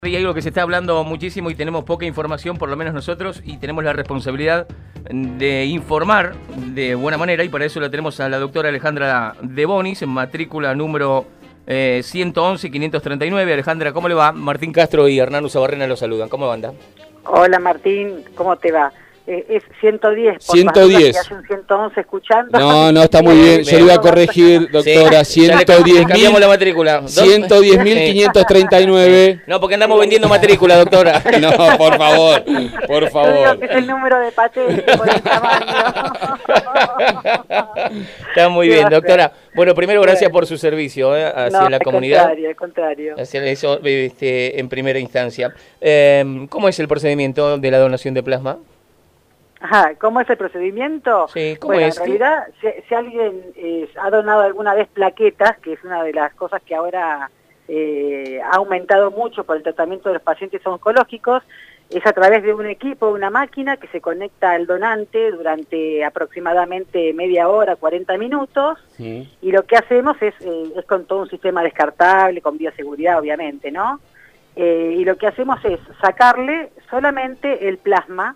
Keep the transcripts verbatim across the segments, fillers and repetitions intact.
Hay algo que se está hablando muchísimo y tenemos poca información, por lo menos nosotros, y tenemos la responsabilidad de informar de buena manera, y para eso la tenemos a la doctora Alejandra De Bonis, en matrícula número eh, ciento once quinientos treinta y nueve. Alejandra, ¿cómo le va? Martín Castro y Hernán Usabarrena los saludan. ¿Cómo anda? Hola Martín, ¿cómo te va? Eh, es ciento diez, por ciento diez. Que hace un ciento once escuchando. No, no, está muy bien. Yo le iba a corregir, doctora. Sí, ciento diez mil. Cambiamos la matrícula. ciento diez mil quinientos treinta y nueve. No, porque andamos vendiendo matrícula, doctora. No, por favor, por Yo digo favor. que es el número de patente por el tamaño. Está muy bien, doctora. Bueno, primero gracias por su servicio eh, hacia no, la al comunidad. Contrario, al contrario. Hacia eso este, en primera instancia. Eh, ¿Cómo es el procedimiento de la donación de plasma? Ajá, ¿cómo es el procedimiento? Sí, ¿cómo bueno, es? en realidad, si, si alguien eh, ha donado alguna vez plaquetas, que es una de las cosas que ahora eh, ha aumentado mucho por el tratamiento de los pacientes oncológicos, es a través de un equipo, una máquina que se conecta al donante durante aproximadamente media hora, cuarenta minutos, Sí. y lo que hacemos es, eh, es con todo un sistema descartable, con bioseguridad obviamente, ¿no? Eh, y lo que hacemos es sacarle solamente el plasma,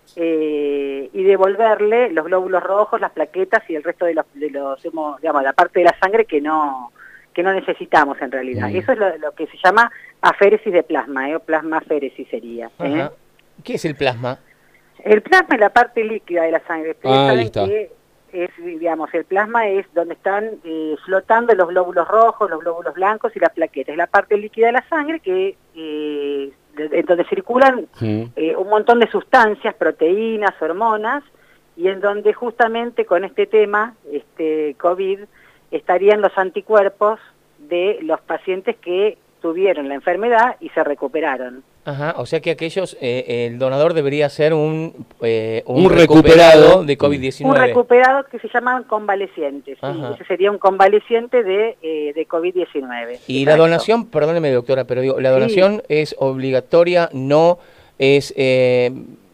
Eh, y devolverle los glóbulos rojos, las plaquetas y el resto de los, de los digamos, la parte de la sangre que no que no necesitamos en realidad. Mm. Eso es lo, lo que se llama aféresis de plasma, ¿eh? O plasmaféresis sería. ¿eh? Ajá. ¿Qué es el plasma? El plasma es la parte líquida de la sangre. Ah, ahí está. Que es, digamos, el plasma es donde están eh, flotando los glóbulos rojos, los glóbulos blancos y las plaquetas. Es la parte líquida de la sangre que eh, en donde circulan Sí. eh, un montón de sustancias, proteínas, hormonas, y en donde justamente con este tema, este COVID, estarían los anticuerpos de los pacientes que tuvieron la enfermedad y se recuperaron. Ajá, o sea que aquellos, eh, el donador debería ser un, eh, un, Un recuperado, recuperado de COVID diecinueve. Un recuperado que se llaman convalecientes, ¿sí? Ese sería un convaleciente de, eh, de COVID diecinueve. Y Exacto. la donación, perdóneme doctora, pero digo, la donación sí. es obligatoria, no es eh,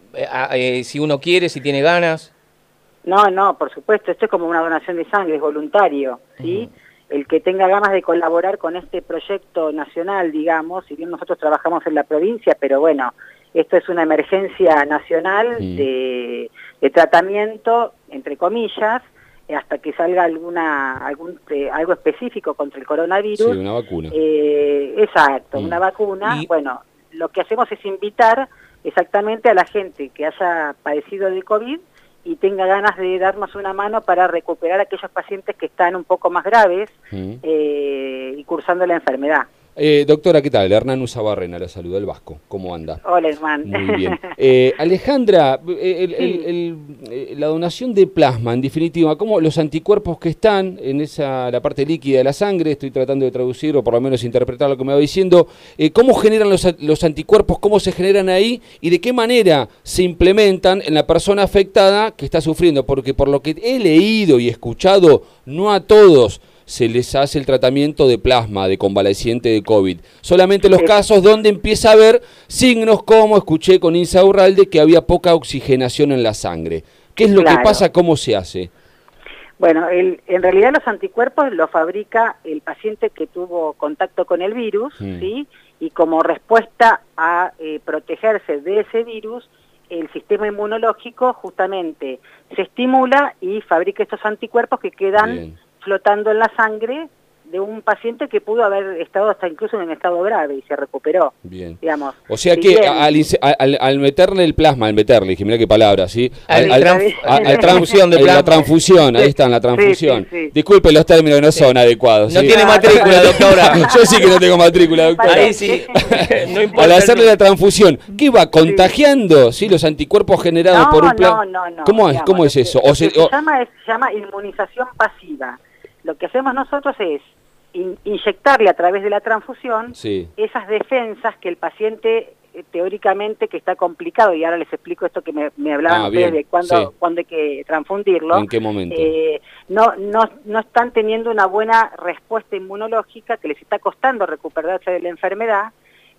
eh, si uno quiere, si tiene ganas. No, no, por supuesto, esto es como una donación de sangre, es voluntario, ¿sí? Uh-huh. El que tenga ganas de colaborar con este proyecto nacional, digamos, si bien nosotros trabajamos en la provincia, pero bueno, esto es una emergencia nacional sí. de, de tratamiento, entre comillas, hasta que salga alguna algún eh, algo específico contra el coronavirus. Sí, una vacuna. Eh, exacto, mm. una vacuna. Y... Bueno, lo que hacemos es invitar exactamente a la gente que haya padecido de COVID y tenga ganas de darnos una mano para recuperar a aquellos pacientes que están un poco más graves mm. eh, y cursando la enfermedad. Eh, doctora, ¿qué tal? Hernán Usabarrena, la saluda del Vasco. ¿Cómo anda? Hola, Hernán. Muy bien. Eh, Alejandra, el, el, el, el, la donación de plasma, en definitiva, ¿cómo los anticuerpos que están en esa la parte líquida de la sangre, estoy tratando de traducir o por lo menos interpretar lo que me va diciendo, eh, ¿cómo generan los, los anticuerpos, cómo se generan ahí y de qué manera se implementan en la persona afectada que está sufriendo? Porque por lo que he leído y escuchado, no a todos se les hace el tratamiento de plasma, de convaleciente de COVID. Solamente los sí. casos donde empieza a haber signos como, escuché con Insaurralde, que había poca oxigenación en la sangre. ¿Qué es lo claro. que pasa? ¿Cómo se hace? Bueno, el, en realidad los anticuerpos los fabrica el paciente que tuvo contacto con el virus, mm. ¿sí? Y como respuesta a eh, protegerse de ese virus, el sistema inmunológico justamente se estimula y fabrica estos anticuerpos que quedan Bien. flotando en la sangre de un paciente que pudo haber estado hasta incluso en estado grave y se recuperó. Bien. Digamos. O sea que al, al, al meterle el plasma, al meterle, dije, mira qué palabra, ¿sí? Al, al, al, al, al transfusión de plasma. La transfusión, ahí está, la transfusión. Sí, sí, sí. Disculpe los términos que no sí. son adecuados. No ¿sí? tiene matrícula, doctora. Yo sí que no tengo matrícula, doctora. Ahí sí. No importa. Al hacerle la transfusión, ¿qué va contagiando? ¿Sí? Los anticuerpos generados no, por un plasma. No, no, no. ¿Cómo es, digamos, ¿cómo es eso? Lo o se, que o... se, llama es, se llama inmunización pasiva. Lo que hacemos nosotros es In, inyectarle a través de la transfusión sí. esas defensas que el paciente eh, teóricamente que está complicado, y ahora les explico esto que me, me hablaban ah, ustedes de cuándo, sí. cuándo hay que transfundirlo. ¿En qué momento? Eh, no, no, no están teniendo una buena respuesta inmunológica, que les está costando recuperarse de la enfermedad,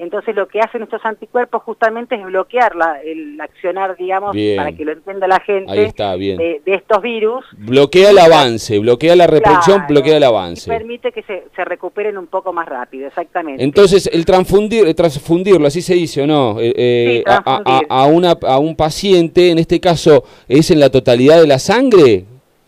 Entonces lo que hacen estos anticuerpos justamente es bloquear la, el accionar, digamos, bien. para que lo entienda la gente, Ahí está, bien. De, de estos virus. Bloquea el avance, bloquea la reproducción, claro, bloquea el avance. Y permite que se, se recuperen un poco más rápido, exactamente. Entonces, el transfundir, el transfundirlo, así se dice, ¿o no? Eh, eh, sí, a, a, a, una, a un paciente, en este caso, ¿es en la totalidad de la sangre?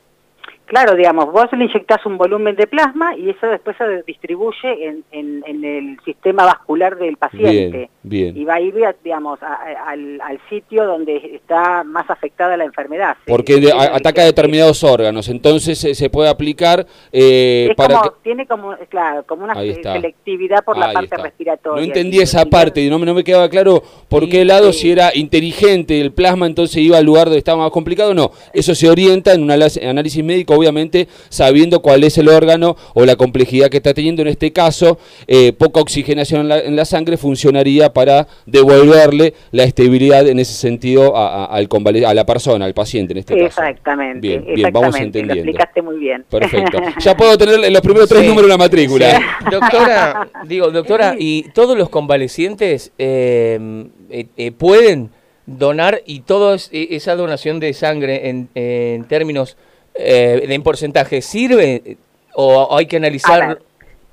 Claro, digamos, vos le inyectás un volumen de plasma y eso después se distribuye en, en, en el sistema vascular del paciente. Bien, bien. Y va a ir, digamos, a, a, al, al sitio donde está más afectada la enfermedad. Porque de, a, ataca determinados órganos, entonces se, se puede aplicar eh, es para como, que... Tiene como, claro, como una selectividad por Ahí la parte está. respiratoria. No entendí esa parte, no, no me quedaba claro por sí, qué lado, sí. si era inteligente el plasma, entonces iba al lugar donde estaba más complicado. No, eso se orienta en un análisis médico, obviamente sabiendo cuál es el órgano o la complejidad que está teniendo. En este caso, eh, poca oxigenación en la, en la sangre funcionaría para devolverle la estabilidad en ese sentido a, a, al a la persona, al paciente en este exactamente, caso. Bien, exactamente, bien, vamos entendiendo. Lo explicaste muy bien. Perfecto. Ya puedo tener los primeros tres sí. números de la matrícula. Sí. Doctora, digo, doctora, ¿y todos los convalecientes eh, eh, eh, pueden donar y toda esa donación de sangre en, en términos Eh, ¿en porcentaje sirve o hay que analizar? Ver,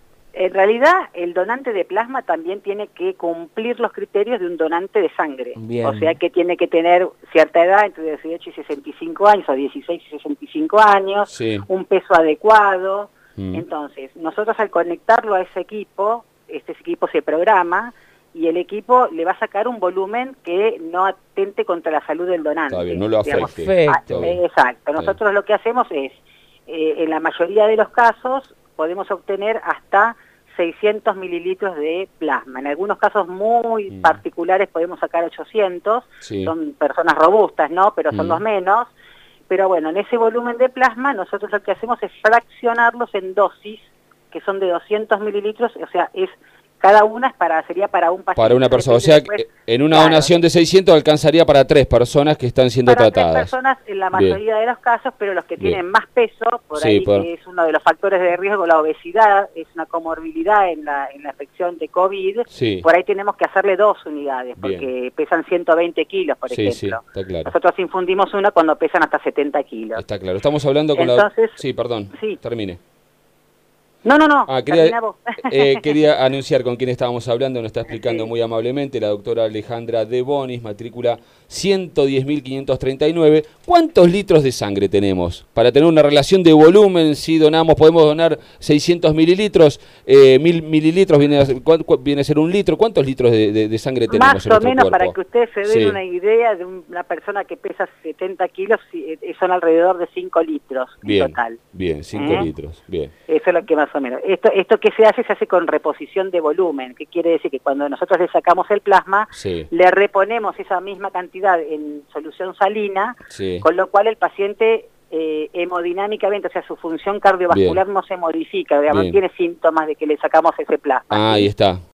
en realidad el donante de plasma también tiene que cumplir los criterios de un donante de sangre. Bien. O sea que tiene que tener cierta edad, entre dieciocho y sesenta y cinco años, o dieciséis y sesenta y cinco años, sí. un peso adecuado. Mm. Entonces, nosotros al conectarlo a ese equipo, este equipo se programa y el equipo le va a sacar un volumen que no atente contra la salud del donante. Está bien, no lo afecte. Perfecto. Ah, exacto. Nosotros sí. lo que hacemos es, eh, en la mayoría de los casos, podemos obtener hasta seiscientos mililitros de plasma. En algunos casos muy mm. particulares podemos sacar ochocientos, sí. son personas robustas, ¿no? Pero son mm. los menos. Pero bueno, en ese volumen de plasma nosotros lo que hacemos es fraccionarlos en dosis, que son de doscientos mililitros, o sea, es... Cada una es para, sería para un paciente. Para una persona, o sea, después, en una claro, donación de seiscientos alcanzaría para tres personas que están siendo para tratadas. Tres personas en la mayoría Bien. de los casos, pero los que Bien. tienen más peso, por sí, ahí por... que es uno de los factores de riesgo, la obesidad, es una comorbilidad en la, en la infección de COVID, sí. por ahí tenemos que hacerle dos unidades, porque Bien. pesan ciento veinte kilos, por sí, ejemplo. Sí, está claro. Nosotros infundimos una cuando pesan hasta setenta kilos. Está claro, estamos hablando con Entonces, la... Sí, perdón, sí. termine. No, no, no, ah, quería, eh, quería anunciar con quién estábamos hablando, nos está explicando sí. muy amablemente la doctora Alejandra De Bonis, matrícula ciento diez mil quinientos treinta y nueve. ¿Cuántos litros de sangre tenemos? Para tener una relación de volumen, si donamos, podemos donar seiscientos mililitros, eh, mil mililitros viene a, ser, viene a ser un litro. ¿Cuántos litros de, de, de sangre tenemos Más en o menos, cuerpo? para que ustedes se den sí. una idea de una persona que pesa setenta kilos, son alrededor de cinco litros bien, en total. Bien, cinco ¿Eh? litros, bien. Eso es lo que más o menos. Esto, esto que se hace, se hace con reposición de volumen, que quiere decir que cuando nosotros le sacamos el plasma, sí. le reponemos esa misma cantidad en solución salina, sí. con lo cual el paciente eh, hemodinámicamente, o sea, su función cardiovascular Bien. no se modifica, digamos, no tiene síntomas de que le sacamos ese plasma. Ah, ¿sí? ahí está.